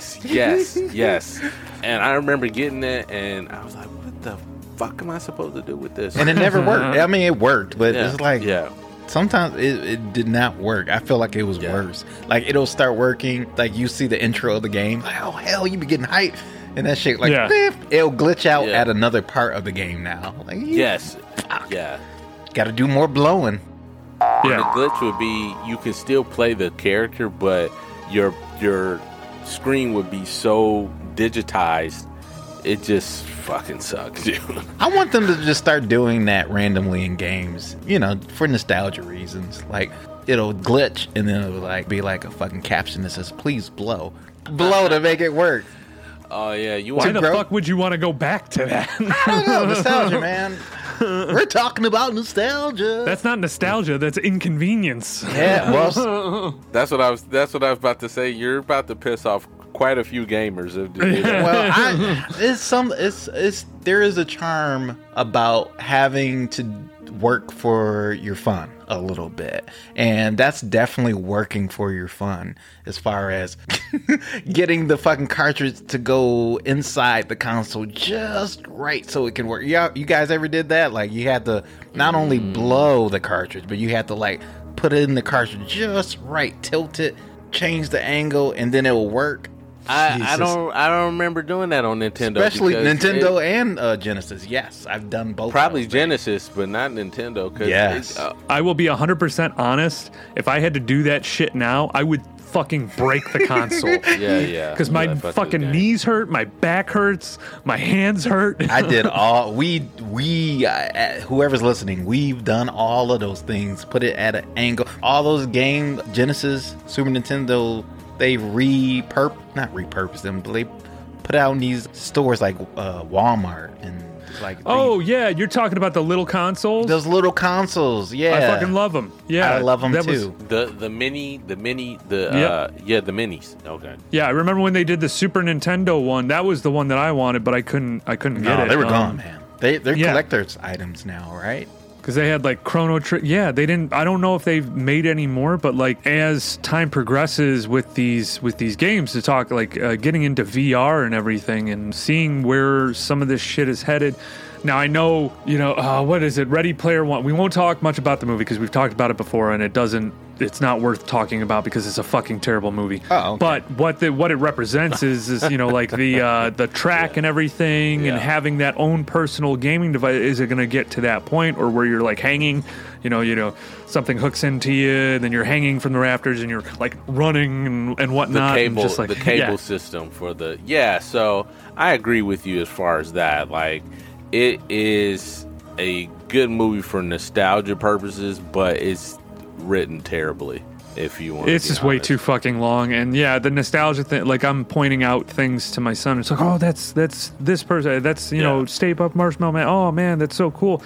Yes. And I remember getting it and I was like, what the fuck am I supposed to do with this? And it never worked. I mean, it worked, but it's like yeah. Sometimes it did not work. I feel like it was worse. Like it'll start working, like you see the intro of the game, like, oh hell, you be getting hyped. And that shit like it'll glitch out at another part of the game now. Like yes. Yeah. Gotta do more blowing. Yeah. And the glitch would be you can still play the character, but your screen would be so digitized, it just fucking sucks, dude. I want them to just start doing that randomly in games, you know, for nostalgia reasons. Like it'll glitch and then it'll like be like a fucking caption that says, "Please blow to make it work." Oh yeah, why the fuck would you want to go back to that? I don't know, nostalgia, man. We're talking about nostalgia. That's not nostalgia. That's inconvenience. Yeah, well, that's what I was about to say. You're about to piss off quite a few gamers. There is a charm about having to work for your fun a little bit, and that's definitely working for your fun as far as getting the fucking cartridge to go inside the console just right so it can work. Yeah, you guys ever did that? Like you had to not only blow the cartridge, but you had to like put it in the cartridge just right, tilt it, change the angle, and then it will work. I don't remember doing that on Nintendo. Especially Nintendo and Genesis. Yes, I've done both. Probably Genesis, but not Nintendo. Yes. I will be 100% honest. If I had to do that shit now, I would fucking break the console. Yeah. Because my fucking knees hurt, my back hurts, my hands hurt. I did all. Whoever's listening, we've done all of those things. Put it at an angle. All those games, Genesis, Super Nintendo. They not repurpose them, but they put out in these stores like Walmart and like. You're talking about the little consoles. Those little consoles, yeah. I fucking love them. Yeah, I love them too. The minis. Okay. Yeah, I remember when they did the Super Nintendo one. That was the one that I wanted, but I couldn't get it. No, they were gone, man. They're collector's items now, right? Because they had like Chrono Trigger. Yeah, they didn't. I don't know if they've made any more, but like as time progresses with these games, to talk like getting into VR and everything, and seeing where some of this shit is headed. Now I know, what is it? Ready Player One. We won't talk much about the movie because we've talked about it before, and it doesn't it's not worth talking about because it's a fucking terrible movie. Oh, okay. But what it represents is like the track and everything, and having that own personal gaming device. Is it going to get to that point, or where you're like hanging, something hooks into you, and then you're hanging from the rafters, and you're like running and whatnot. The cable system for So I agree with you as far as that. Like, it is a good movie for nostalgia purposes, but it's written terribly. If you want, it's just way too fucking long, and the nostalgia thing. Like, I'm pointing out things to my son. It's like, oh, that's this person. That's Stay Puft Marshmallow Man. Oh man, that's so cool.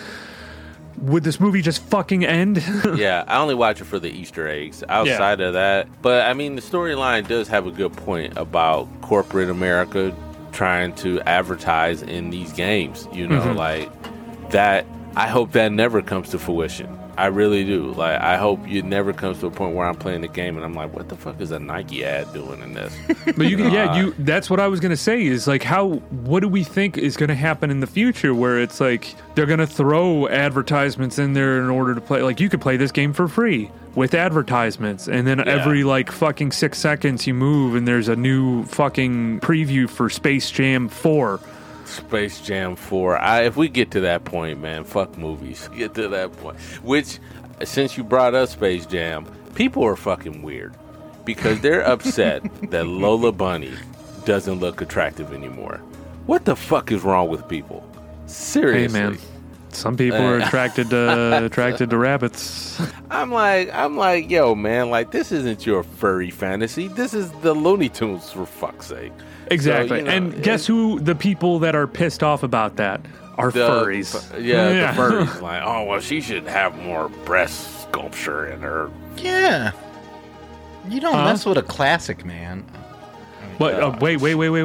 Would this movie just fucking end? Yeah, I only watch it for the Easter eggs. Outside of that, but I mean, the storyline does have a good point about corporate America trying to advertise in these games. Like that. I hope that never comes to fruition. I really do. Like, I hope it never comes to a point where I'm playing the game and I'm like, what the fuck is a Nike ad doing in this? But you can, that's what I was going to say is like, what do we think is going to happen in the future where it's like, they're going to throw advertisements in there in order to play, like, you could play this game for free with advertisements. And then every like fucking 6 seconds you move and there's a new fucking preview for Space Jam 4. Space Jam 4. If we get to that point, man, fuck movies. Get to that point. Which, since you brought up Space Jam, people are fucking weird because they're upset that Lola Bunny doesn't look attractive anymore. What the fuck is wrong with people? Seriously. Hey, man. Some people are attracted to rabbits. I'm like, yo, man, like, this isn't your furry fantasy. This is the Looney Tunes, for fuck's sake. Exactly. So, and guess who the people that are pissed off about that are? Furries. The furries. Like, oh, well, she should have more breast sculpture in her. Yeah. You don't mess with a classic, man. But wait,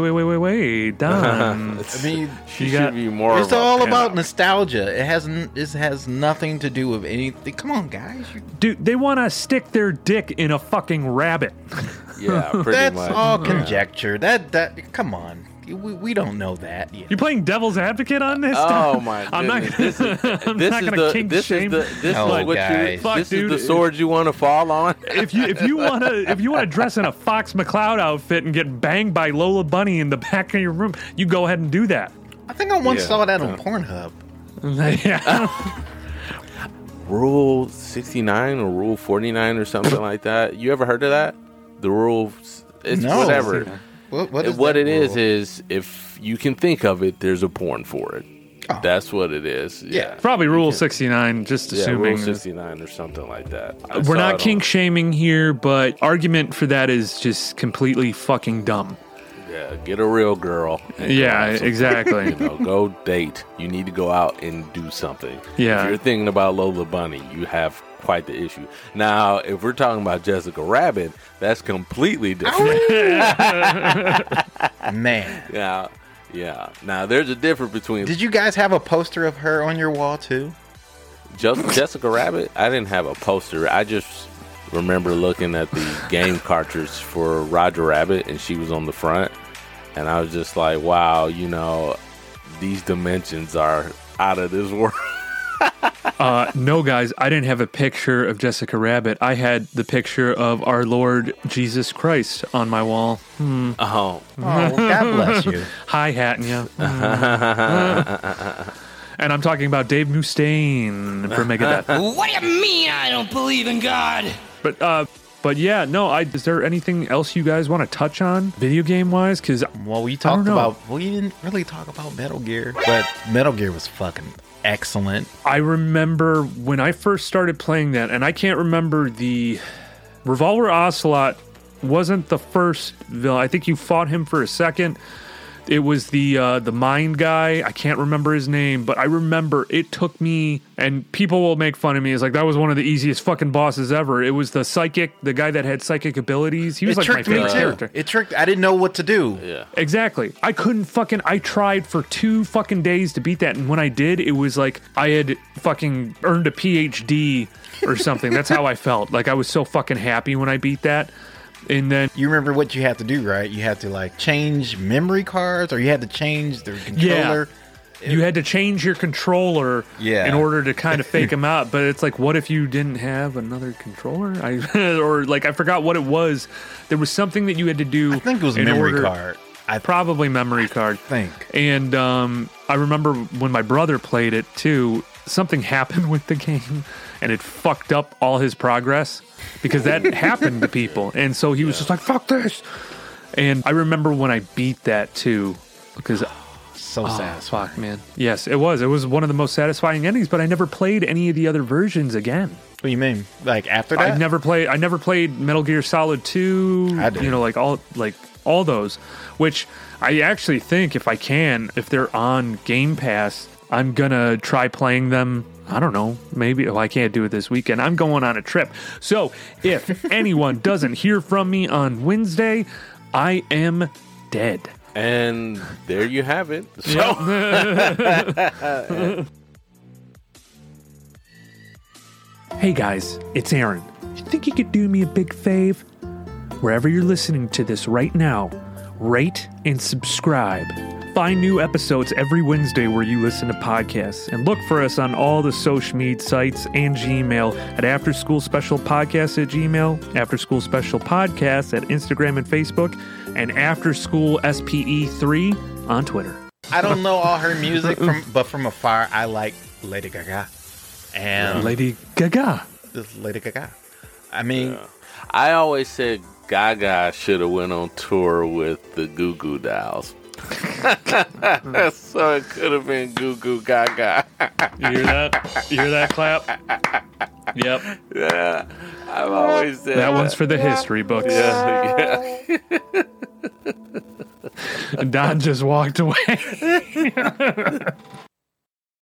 Don. I mean, she should be more. It's all about nostalgia. It has nothing to do with anything. Come on, guys. Dude, they want to stick their dick in a fucking rabbit. Yeah, pretty That's much. all conjecture. That come on. We don't know that yet. You're playing devil's advocate on this? Oh my goodness! I'm not gonna kink shame. This is the sword you want to fall on. If you want to dress in a Fox McCloud outfit and get banged by Lola Bunny in the back of your room, you go ahead and do that. I think I once saw that on Pornhub. Yeah. Rule 69 or Rule 49 or something like that. You ever heard of that? The rule, it's whatever. What it is if you can think of it, there's a porn for it. Oh. That's what it is. Yeah. Probably Rule 69, just assuming. Rule 69 or something like that. We're not kink shaming here, but argument for that is just completely fucking dumb. Yeah, get a real girl. Yeah, exactly. Go date. You need to go out and do something. Yeah. If you're thinking about Lola Bunny, you have quite the issue. Now, if we're talking about Jessica Rabbit, that's completely different. Man. Yeah. Now, there's a difference between... Did you guys have a poster of her on your wall, too? Jessica Rabbit? I didn't have a poster. I just remember looking at the game cartridge for Roger Rabbit, and she was on the front. And I was just like, wow, these dimensions are out of this world. No, guys, I didn't have a picture of Jessica Rabbit. I had the picture of our Lord Jesus Christ on my wall. Oh, well, God bless you. Hi-hatting you. And I'm talking about Dave Mustaine for Megadeth. What do you mean I don't believe in God? But yeah, no. Is there anything else you guys want to touch on, video game wise? Because we didn't really talk about Metal Gear, but Metal Gear was fucking excellent. I remember when I first started playing that, and I can't remember the Revolver Ocelot wasn't the first villain. I think you fought him for a second. It was the mind guy. I can't remember his name, but I remember it took me, and people will make fun of me. It's like, that was one of the easiest fucking bosses ever. It was the guy that had psychic abilities. He was like my favorite character. It tricked. I didn't know what to do. Yeah. Exactly. I tried for 2 fucking days to beat that, and when I did, it was like I had fucking earned a PhD or something. That's how I felt. Like, I was so fucking happy when I beat that. And then you remember what you had to do, right? You had to like change memory cards, or you had to change the controller. You had to change your controller Yeah. in order to kind of fake them out. But it's like, what if you didn't have another controller? Or like, I forgot what it was. There was something that you had to do. I think it was in memory order- card. Probably memory card. think. And I remember when my brother played it too, something happened with the game and it fucked up all his progress because that happened to people. And so he was just like, fuck this. And I remember when I beat that too, because So sad. fuck, man. Yes, it was. It was one of the most satisfying endings, but I never played any of the other versions again. What do you mean? Like after that? I never played Metal Gear Solid 2, I did. you know, like all those, which I actually think if they're on Game Pass, I'm gonna try playing them. I don't know, maybe I can't do it this weekend. I'm going on a trip. So if anyone doesn't hear from me on Wednesday, I am dead. And there you have it. So, Hey guys, it's Aaron. You think you could do me a big fave? Wherever you're listening to this right now, rate and subscribe. Find new episodes every Wednesday where you listen to podcasts. And look for us on all the social media sites and Gmail at After School Special Podcast at Gmail, After School Special Podcast at Instagram and Facebook, and After School SPE3 on Twitter. I don't know all her music, but from afar, I like Lady Gaga. And Lady Gaga. this Lady Gaga. I mean, I always said Gaga should have went on tour with the Goo Goo Dolls. So it could have been Goo Goo Gaga. You hear that? You hear that clap? Yep. Yeah, I've always said That one's for the history books. Yeah. Don just walked away.